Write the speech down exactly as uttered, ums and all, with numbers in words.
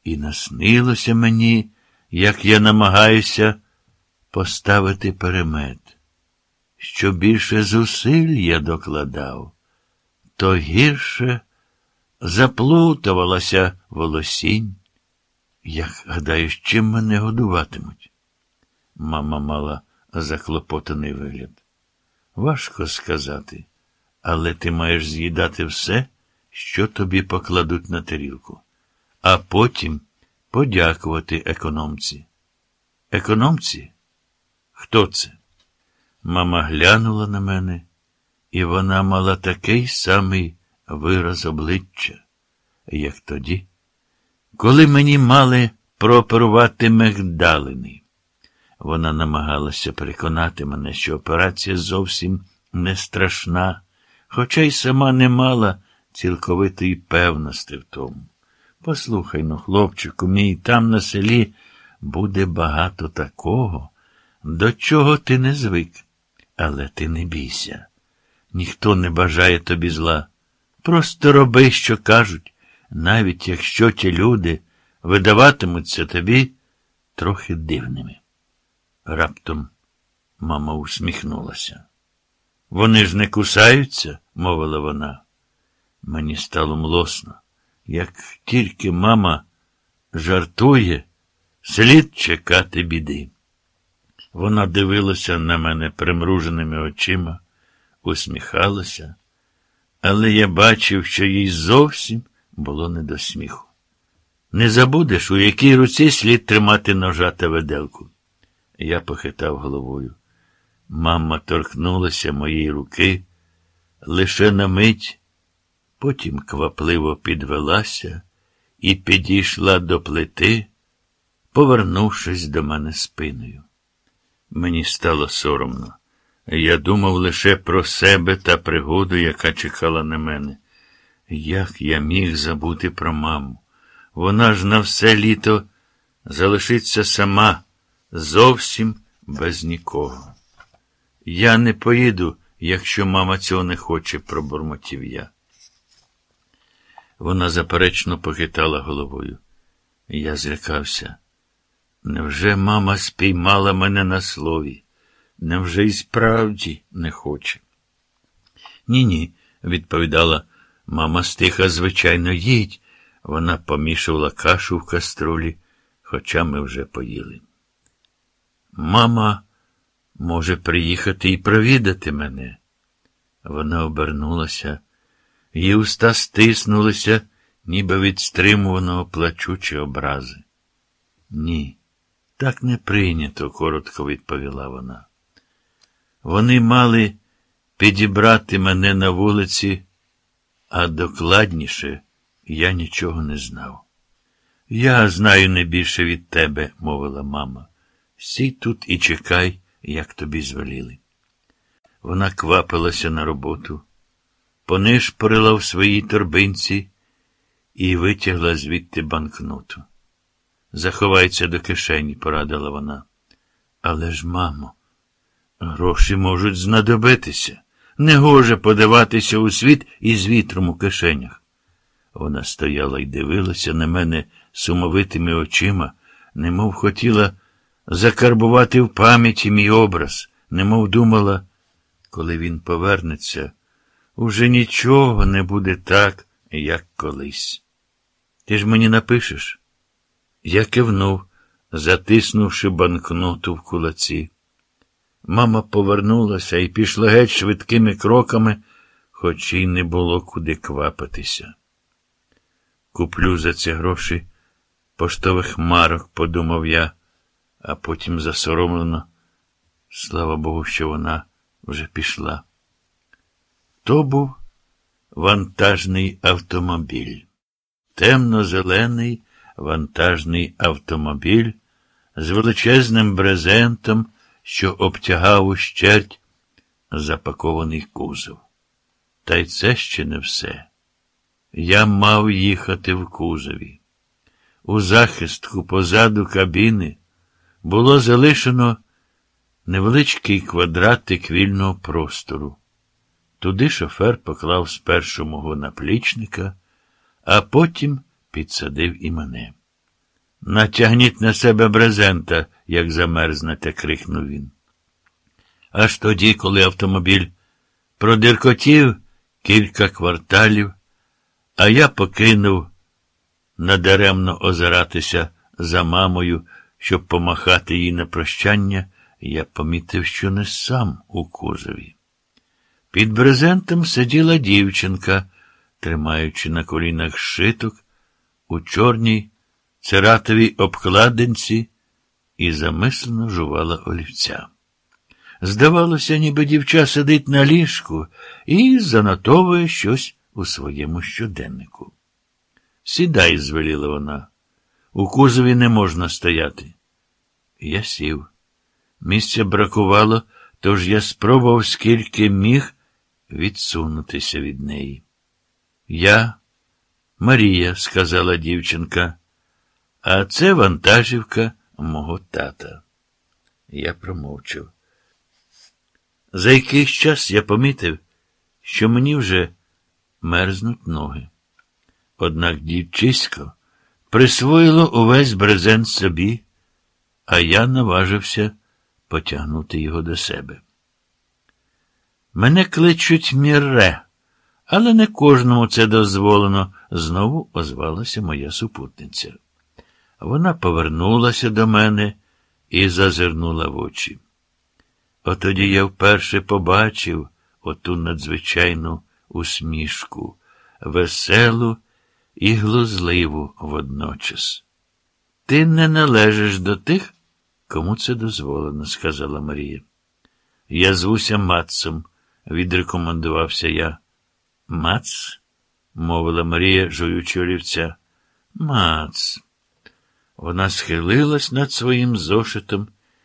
І наснилося мені, як я намагаюся поставити перемет. Що більше зусиль я докладав, то гірше заплутувалася волосінь. Як гадаєш, чим мене годуватимуть? Мама мала заклопотаний вигляд. Важко сказати, але ти маєш з'їдати все, що тобі покладуть на тарілку, а потім подякувати економці. Економці? Хто це? Мама глянула на мене, і вона мала такий самий вираз обличчя, як тоді, коли мені мали прооперувати мигдалини. Вона намагалася переконати мене, що операція зовсім не страшна, хоча й сама не мала цілковитої певності в тому. Послухай, ну, хлопчику мій, там на селі буде багато такого, до чого ти не звик. Але ти не бійся. Ніхто не бажає тобі зла. Просто роби, що кажуть, навіть якщо ті люди видаватимуться тобі трохи дивними. Раптом мама усміхнулася. Вони ж не кусаються, мовила вона. Мені стало млосно. Як тільки мама жартує, слід чекати біди. Вона дивилася на мене примруженими очима, усміхалася, але я бачив, що їй зовсім було не до сміху. Не забудеш, у якій руці слід тримати ножа та виделку. Я похитав головою. Мама торкнулася моєї руки лише на мить, потім квапливо підвелася і підійшла до плити, повернувшись до мене спиною. Мені стало соромно. Я думав лише про себе та пригоду, яка чекала на мене. Як я міг забути про маму? Вона ж на все літо залишиться сама, зовсім без нікого. Я не поїду, якщо мама цього не хоче, пробурмотів я. Вона заперечно похитала головою. Я злякався. Невже мама спіймала мене на слові? Невже й справді не хоче? Ні-ні, відповідала мама стиха, звичайно, їдь. Вона помішувала кашу в каструлі, хоча ми вже поїли. Мама може приїхати і провідати мене. Вона обернулася, її уста стиснулися, ніби від стримуваного плачу чи образи. Ні, так не прийнято, коротко відповіла вона. Вони мали підібрати мене на вулиці, а докладніше я нічого не знав. Я знаю не більше від тебе, мовила мама. Сій тут і чекай, як тобі звеліли. Вона квапилася на роботу, понишпорила в своїй торбинці і витягла звідти банкноту. Заховайся до кишені, порадила вона. Але ж, мамо, гроші можуть знадобитися. Негоже подаватися у світ із вітром у кишенях. Вона стояла і дивилася на мене сумовитими очима, немов хотіла закарбувати в пам'яті мій образ, немов думала, коли він повернеться, уже нічого не буде так, як колись. Ти ж мені напишеш? Я кивнув, затиснувши банкноту в кулаці. Мама повернулася і пішла геть швидкими кроками, хоч і не було куди квапитися. Куплю за ці гроші поштових марок, подумав я, а потім засоромлено, слава Богу, що вона вже пішла. То був вантажний автомобіль. Темно-зелений вантажний автомобіль з величезним брезентом, що обтягав ущерть запакований кузов. Та й це ще не все. Я мав їхати в кузові. У захистку позаду кабіни було залишено невеличкий квадратик вільного простору. Туди шофер поклав спершу мого наплічника, а потім підсадив і мене. Натягніть на себе брезента, як замерзнете, крикнув він. Аж тоді, коли автомобіль продиркотів кілька кварталів, а я покинув надаремно озиратися за мамою, щоб помахати їй на прощання, я помітив, що не сам у кузові. Під брезентом сиділа дівчинка, тримаючи на колінах шиток у чорній цератовій обкладинці, і замислено жувала олівця. Здавалося, ніби дівча сидить на ліжку і занотовує щось у своєму щоденнику. «Сідай», – звеліла вона. «У кузові не можна стояти». Я сів. Місця бракувало, тож я спробував, скільки міг, відсунутися від неї. «Я Марія», – сказала дівчинка, – «а це вантажівка мого тата». Я промовчав. За якийсь час я помітив, що мені вже мерзнуть ноги. Однак дівчисько присвоїло увесь брезент собі, а я наважився потягнути його до себе. «Мене кличуть Мірре, але не кожному це дозволено», – знову озвалася моя супутниця. Вона повернулася до мене і зазирнула в очі. Отоді я вперше побачив оту надзвичайну усмішку, веселу і глузливу водночас. «Ти не належиш до тих, кому це дозволено», – сказала Марія. «Я звуся Мацом», – відрекомендувався я. «Мац?» – мовила Марія, жуючи олівця. «Мац». Вона схилилась над своїм зошитом